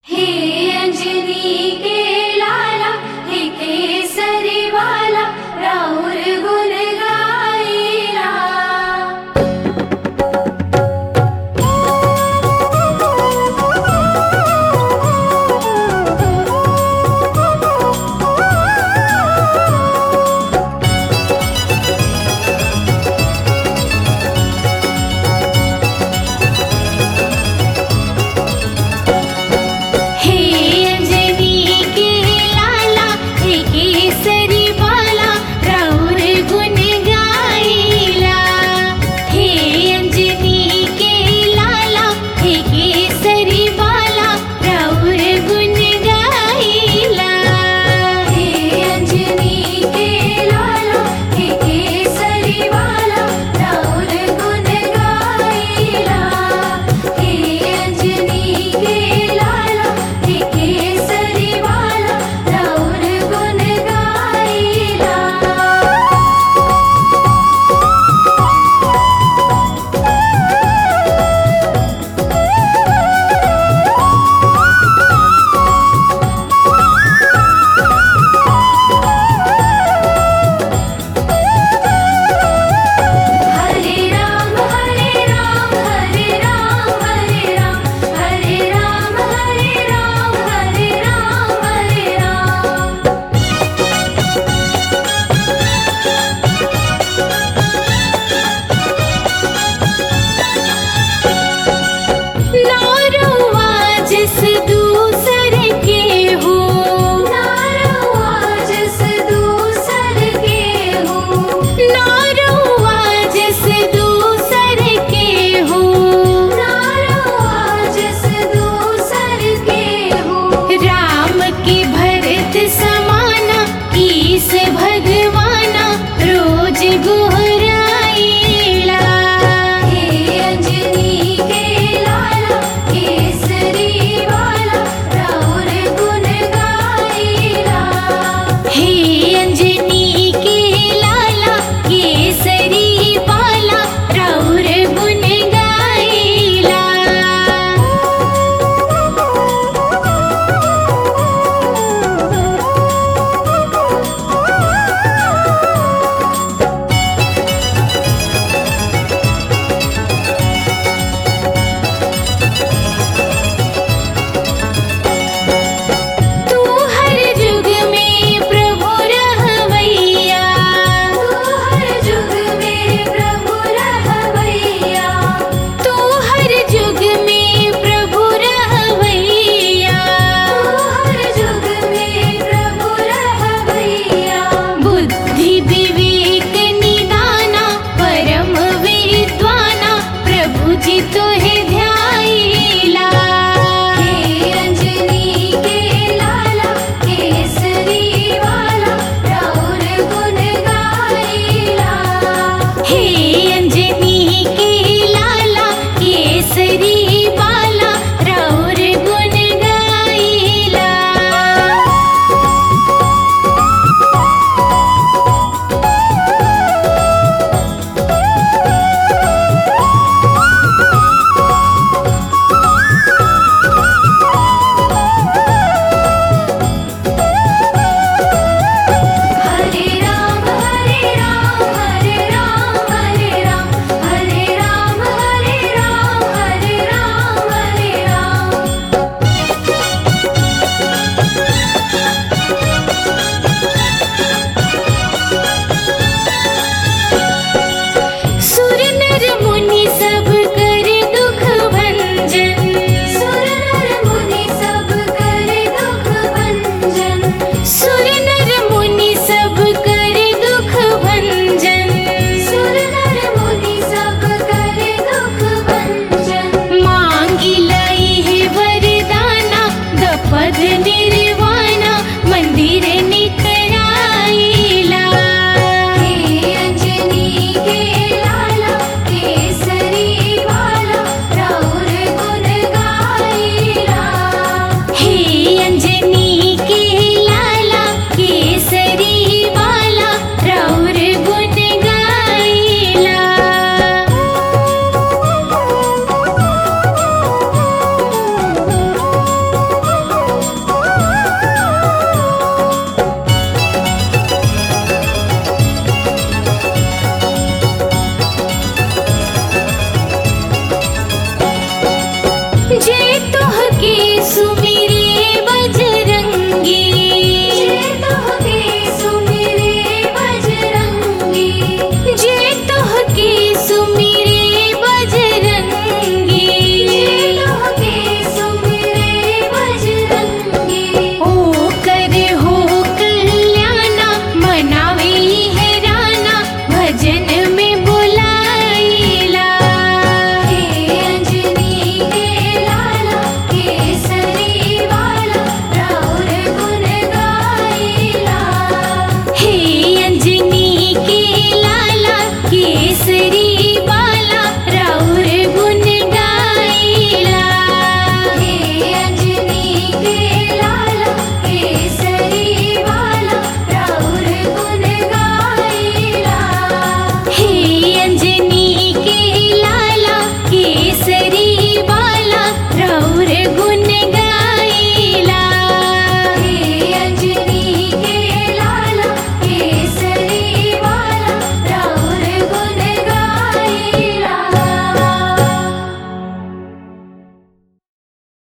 हे अंजनी के लाला, हे केसरी वाला, राउर गुण गाइला। हे अंजनी के लाला, हे केसरी वाला, राउर गुण गाइला। हे अंजनी के लाला, हे केसरी वाला, राउर गुण गाइला। हे अंजनी के लाला, हे केसरी वाला, राउर गुण गाइला। हे अंजनी के लाला, हे केसरी वाला, राउर गुण गाइला। हरे राम हरे राम, हरे राम हरे राम, हरे राम हरे राम, हरे राम हरे राम। नारवा जिस दूसर के हो, नारवा जिस दूसर के हो, नारवा जिस दूसर के हो, नारवा जिस दूसर के हो। राम की भरत समाना, ईस भगवाना, रोज गोहराइला। हे अंजनी के लाला, केसरी वाला, राउर गुण गाइला। हे अंजनी के लाला, केसरी वाला, राउर गुण गाइला। तू हर जुग में प्रभु रहवैया, तू हर जुग में प्रभु रहवैया, तू हर जुग में प्रभु रहवैया, तू हर जुग में प्रभु रहवैया। बुद्धि विवेक निदाना, परम विद्वाना, प्रभु जी तोहे ध्याइला। हे अंजनी के लाला, केसरी वाला, राउर गुण गाइला। हे अंजनी के लाला, केसरी वाला, राउर गुण गाइला। हरे राम हरे राम, हरे राम हरे राम, हरे राम हरे राम, हरे राम हरे राम। सुर नर मुनि सब कर दुख भंजन, सुर नर मुनि सब कर दुख भंजन, सुर नर मुनि सब कर दुख भंजन, सुर नर मुनि सब कर दुख भंजन। मांगी लाई है वरदाना, दपद